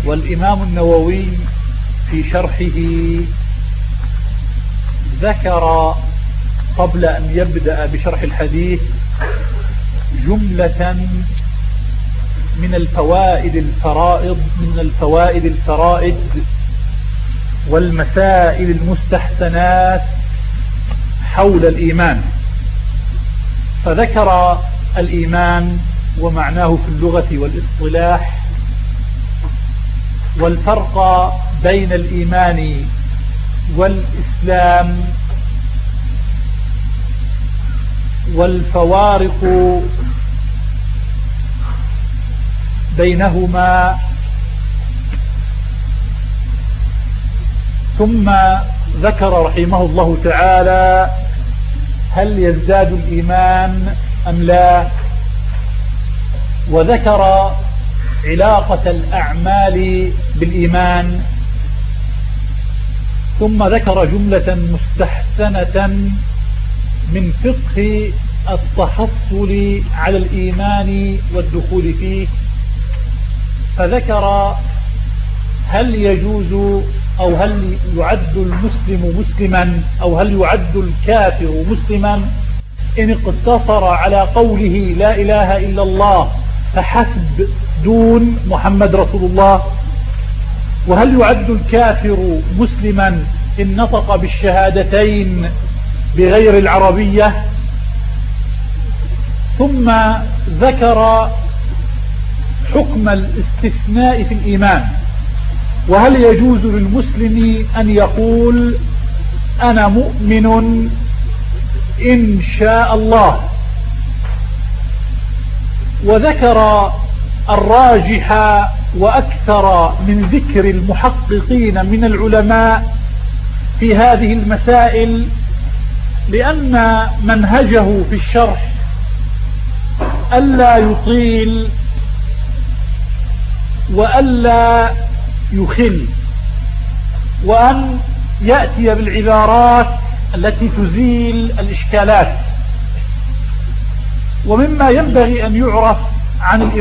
والإمام النووي في شرحه ذكر قبل أن يبدأ بشرح الحديث جملة من الفوائد الفرائد والمسائل المستحسنات حول الإيمان. فذكر الإيمان ومعناه في اللغة والاصطلاح، والفرق بين الإيمان والإسلام، والفوارق بينهما، ثم ذكر رحمه الله تعالى هل يزداد الإيمان أم لا، وذكر علاقة الأعمال بالإيمان، ثم ذكر جملة مستحسنة من فقه التحصل على الإيمان والدخول فيه، فذكر هل يجوز أو هل يعد المسلم مسلما أو هل يعد الكافر مسلما إن اقتصر على قوله لا إله إلا الله فحسب دون محمد رسول الله، وهل يعد الكافر مسلما إن نطق بالشهادتين بغير العربية، ثم ذكر حكم الاستثناء في الإيمان، وهل يجوز للمسلم أن يقول أنا مؤمن إن شاء الله، وذكر الراجح وأكثر من ذكر المحققين من العلماء في هذه المسائل، لأن منهجه في الشرح ألا يطيل وألا يخل، وأن يأتي بالعبارات التي تزيل الإشكالات. ومما ينبغي أن يعرف عن الإمام